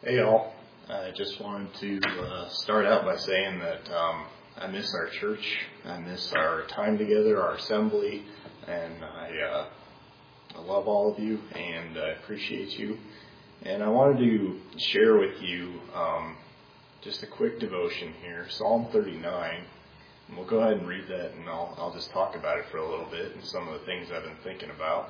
Hey all, I just wanted to start out by saying that I miss our church, I miss our time together, our assembly, and I love all of you and I appreciate you. And I wanted to share with you just a quick devotion here, Psalm 39. And we'll go ahead and read that, and I'll just talk about it for a little bit and some of the things I've been thinking about.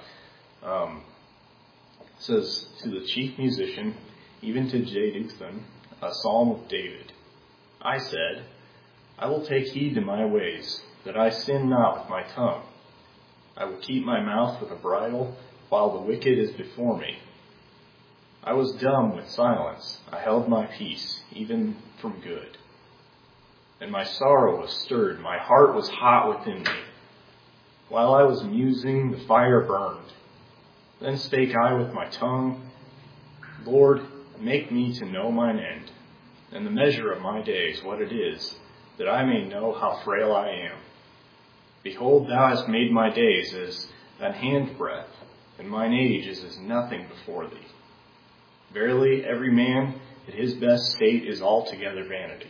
It says, "To the chief musician, even to Jeduthun, a psalm of David. I said, I will take heed to my ways, that I sin not with my tongue. I will keep my mouth with a bridle, while the wicked is before me. I was dumb with silence. I held my peace, even from good. And my sorrow was stirred. My heart was hot within me. While I was musing, the fire burned. Then spake I with my tongue, Lord, make me to know mine end, and the measure of my days, what it is, that I may know how frail I am. Behold, thou hast made my days as an handbreadth, and mine age is as nothing before thee. Verily, every man at his best state is altogether vanity.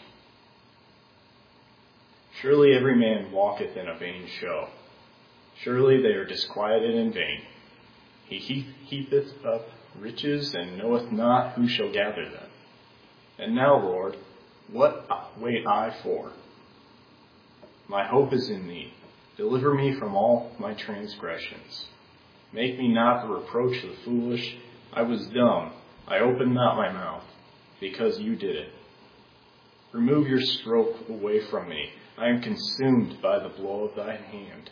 Surely every man walketh in a vain show. Surely they are disquieted in vain. He heapeth up riches, and knoweth not who shall gather them. And now, Lord, what wait I for? My hope is in thee. Deliver me from all my transgressions. Make me not the reproach of the foolish. I was dumb. I opened not my mouth, because you did it. Remove your stroke away from me. I am consumed by the blow of thine hand.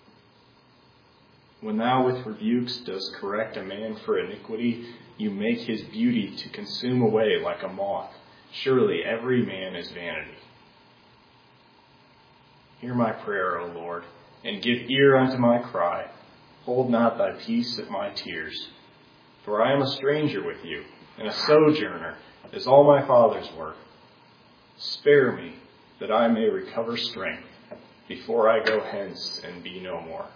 When thou with rebukes dost correct a man for iniquity, you make his beauty to consume away like a moth. Surely every man is vanity. Hear my prayer, O Lord, and give ear unto my cry. Hold not thy peace at my tears. For I am a stranger with you, and a sojourner, as all my fathers were. Spare me, that I may recover strength, before I go hence and be no more."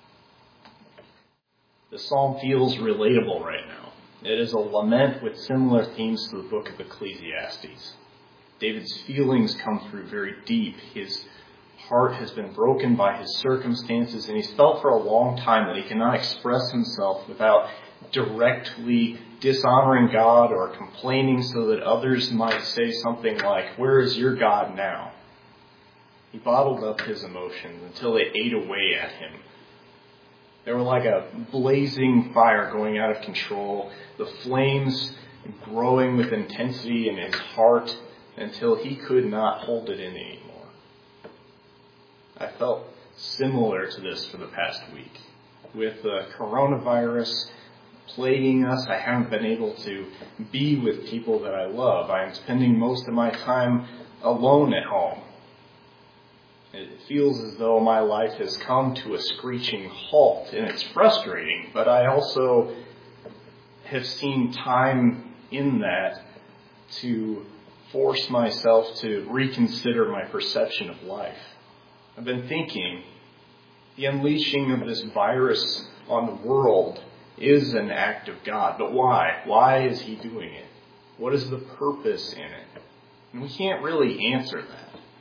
The psalm feels relatable right now. It is a lament with similar themes to the book of Ecclesiastes. David's feelings come through very deep. His heart has been broken by his circumstances, and he's felt for a long time that he cannot express himself without directly dishonoring God or complaining so that others might say something like, "Where is your God now?" He bottled up his emotions until they ate away at him. They were like a blazing fire going out of control, the flames growing with intensity in his heart until he could not hold it in anymore. I felt similar to this for the past week. With the coronavirus plaguing us, I haven't been able to be with people that I love. I am spending most of my time alone at home. It feels as though my life has come to a screeching halt, and it's frustrating, but I also have seen time in that to force myself to reconsider my perception of life. I've been thinking, the unleashing of this virus on the world is an act of God, but why? Why is he doing it? What is the purpose in it? And we can't really answer that.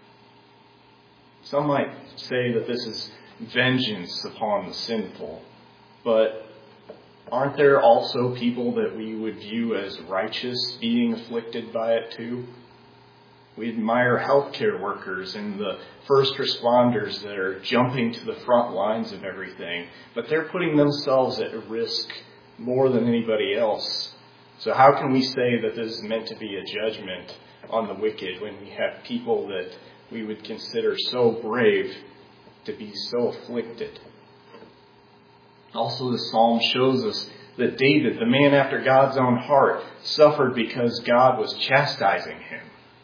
Some might say that this is vengeance upon the sinful, but aren't there also people that we would view as righteous being afflicted by it too? We admire healthcare workers and the first responders that are jumping to the front lines of everything, but they're putting themselves at risk more than anybody else. So how can we say that this is meant to be a judgment on the wicked when we have people that we would consider so brave to be so afflicted? Also, the psalm shows us that David, the man after God's own heart, suffered because God was chastising him.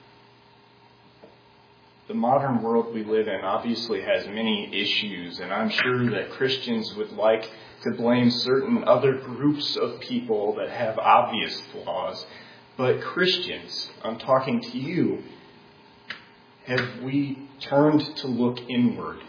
The modern world we live in obviously has many issues, and I'm sure that Christians would like to blame certain other groups of people that have obvious flaws. But Christians, I'm talking to you, have we turned to look inward?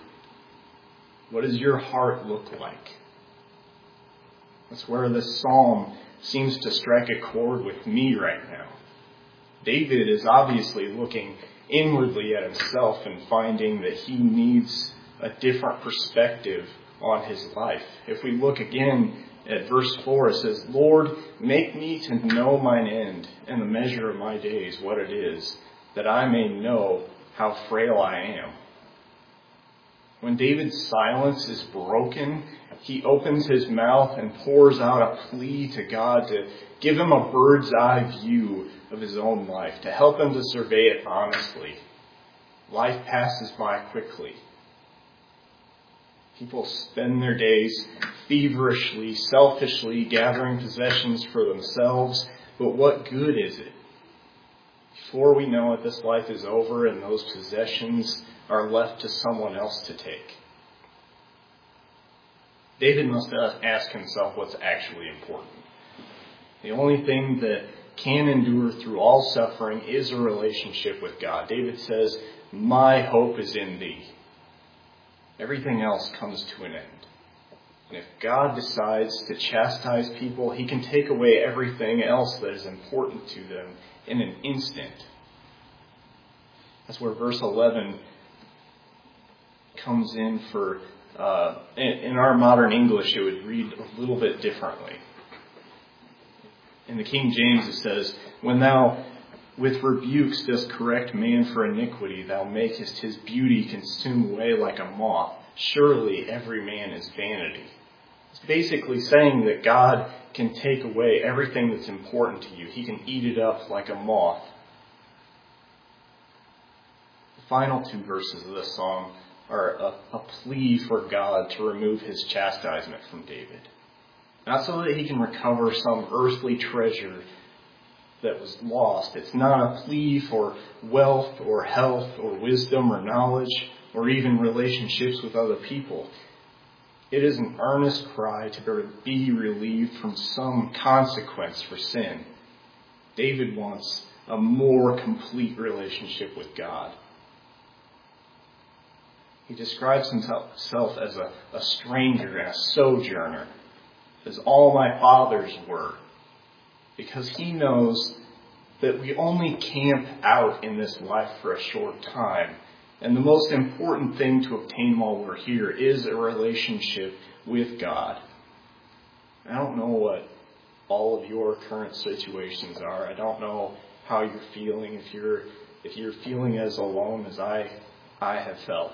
What does your heart look like? That's where this psalm seems to strike a chord with me right now. David is obviously looking inwardly at himself and finding that he needs a different perspective on his life. If we look again at verse 4, it says, Lord, make me to know mine end and the measure of my days, what it is, that I may know how frail I am. When David's silence is broken, he opens his mouth and pours out a plea to God to give him a bird's eye view of his own life, to help him to survey it honestly. Life passes by quickly. People spend their days feverishly, selfishly gathering possessions for themselves, but what good is it? Before we know it, this life is over and those possessions are left to someone else to take. David must ask himself what's actually important. The only thing that can endure through all suffering is a relationship with God. David says, my hope is in thee. Everything else comes to an end. And if God decides to chastise people, he can take away everything else that is important to them in an instant. That's where verse 11 comes in for, in our modern English, it would read a little bit differently. In the King James it says, when thou with rebukes dost correct man for iniquity, thou makest his beauty consume away like a moth. Surely every man is vanity. It's basically saying that God can take away everything that's important to you. He can eat it up like a moth. The final two verses of this song are a plea for God to remove his chastisement from David. Not so that he can recover some earthly treasure that was lost. It's not a plea for wealth or health or wisdom or knowledge or even relationships with other people. It is an earnest cry to be relieved from some consequence for sin. David wants a more complete relationship with God. He describes himself as a stranger and a sojourner, as all my fathers were, because he knows that we only camp out in this life for a short time. And the most important thing to obtain while we're here is a relationship with God. I don't know what all of your current situations are. I don't know how you're feeling, if you're feeling as alone as I have felt.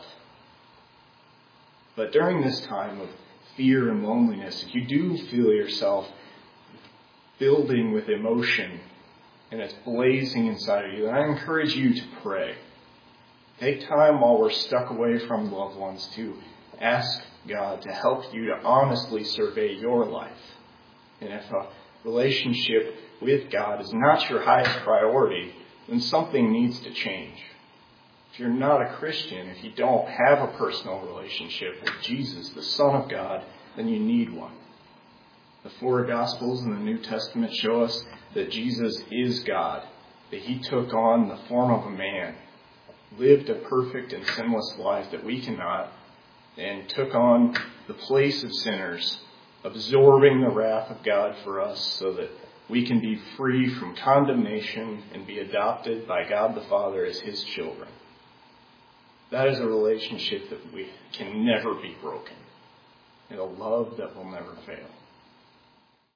But during this time of fear and loneliness, if you do feel yourself building with emotion and it's blazing inside of you, then I encourage you to pray. Take time while we're stuck away from loved ones to ask God to help you to honestly survey your life. And if a relationship with God is not your highest priority, then something needs to change. If you're not a Christian, if you don't have a personal relationship with Jesus, the Son of God, then you need one. The four Gospels in the New Testament show us that Jesus is God, that he took on the form of a man, lived a perfect and sinless life that we cannot, and took on the place of sinners, absorbing the wrath of God for us so that we can be free from condemnation and be adopted by God the Father as his children. That is a relationship that we can never be broken, and a love that will never fail.